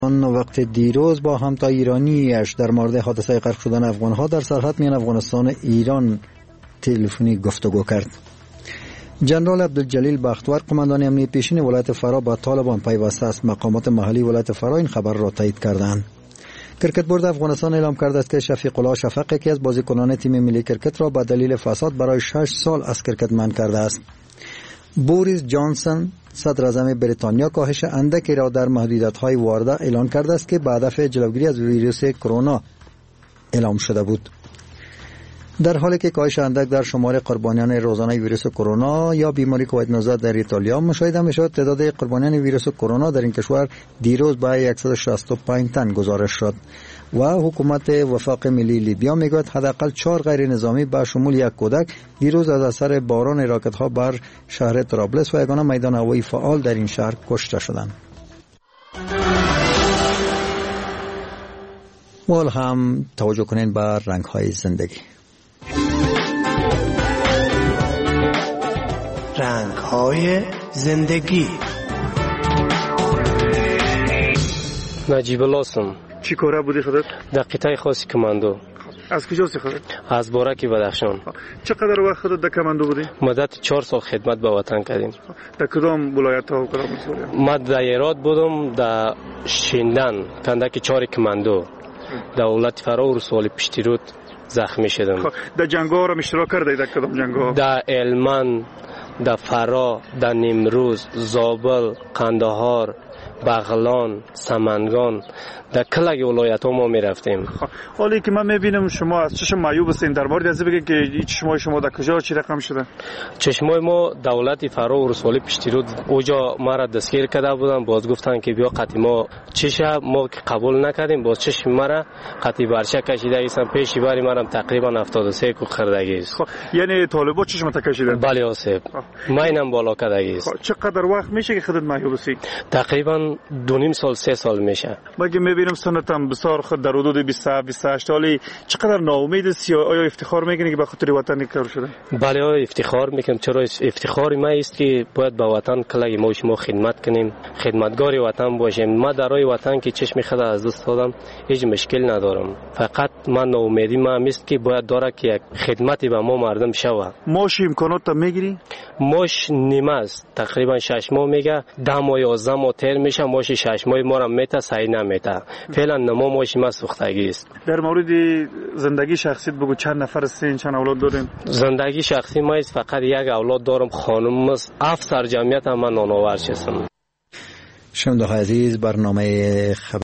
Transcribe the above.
آن وقت دیروز با همتای ایرانیش در مورد حادثه غرق شدن افغان‌ها در سرحد میان افغانستان و ایران تلفنی گفتگو کرد. جنرال عبدالجلیل بختور قماندان امنیت پیشین ولایت فرا با طالبان پیوسته است. مقامات محلی ولایت فرا این خبر را تایید کردند. کرکت بورد افغانستان اعلام کرده است که شفیق الله شفق یکی از بازیکنان تیم ملی کرکت را به دلیل فساد برای 6 سال از کرکت منع کرده است. بوریس جانسن صدر اعظم بریتانیا کاهش اندکی را در محدودیت‌های وارده اعلان کرده است که به هدف جلوگیری از ویروس کرونا اعلام شده بود. در حالی که کاهش اندک در شمار قربانیان روزانه ویروس کرونا یا بیماری کووید 19 در ایتالیا مشاهده می‌شد، تعداد قربانیان ویروس کرونا در این کشور دیروز به 165 تن گزارش شد و حکومت وفاق ملی لیبیا میگوید حداقل 4 غیر نظامی به شمول یک کودک دیروز از اثر باران راکت‌ها بر شهر طرابلس و یگانه میدان هوایی فعال در این شهر کشته شدند. وال هم توجه کنین به رنگ‌های زندگی. رنگ‌های زندگی. نجیب الله هستم. چی کاره بودی خودت؟ در قطعه خاصی کماندو. از کجا هستی خودت؟ از بارک بدخشان. چقدر وقت خودت در کماندو بودی؟ مدت 4 سال خدمت به وطن کردیم. در کدام ولایت‌ها و کدام مسئولیت؟ ما در هرات بودم، در شیندن کندک 4 کماندو. در ولایت فرا و رسول پشتیرود زخمی شدم. در جنگ‌ها را اشتراک کردی؟ در کدام جنگ‌ها؟ در المان، در فرا، در نیمروز، زابل، قندهار، بغلان، سمنگان، در کل ولایت ها ما می رفتیم. حالی که من میبینم شما از چشم معیوب هستین، در مورد از بگید که چشمای شما در کجا چی رقم شده؟ چشمای ما دولت فرا و رسولی پشتیرود اوجا ما را دستگیر کرده بودن، باز گفتن که بیا قطعی ما چشم ما قبول نکردیم، باز چشم ما را قطعی برشه کشیده ایستن، پیشی باری ما را تقریبا 73 کو خردگی است. یعنی طالبا چشم تا کشیدن؟ بله آسیب ما اینم بالا کردگی است. چقدر وقت میشه که خودت معیوب هستی؟ تقریبا 2.5 سال 3 سال میشه. مگه میبینم سنتم بسیار خود در حدود 27 سالی، چقدر ناامید هستی؟ آیا افتخار میکنی که به خاطر وطن کار شده؟ بله افتخار میکنم. چرا افتخار ما است که باید به وطن کلی ما شما خدمت کنیم، خدمتگار وطن باشیم. ما در راه وطن که چشم خود از دست دادم هیچ مشکل ندارم، فقط من ناامیدی ما است که باید داره که یک خدمتی به ما مردم شود. ماش امکانات میگیری؟ ماش نیمه است، تقریبا 6 ماه میگه، 10 ماه 11 ماه تر میشه، ماش 6 ماه ما را میته صحیح نمیته. فعلا نما ماش ما سوختگی است. در مورد زندگی شخصیت بگو، چند نفر هستین، چند اولاد دارین؟ زندگی شخصی ما است فقط یک اولاد دارم، خانم است، 7 سر جمعیت من نانآور هستم. شنونده‌های عزیز، برنامه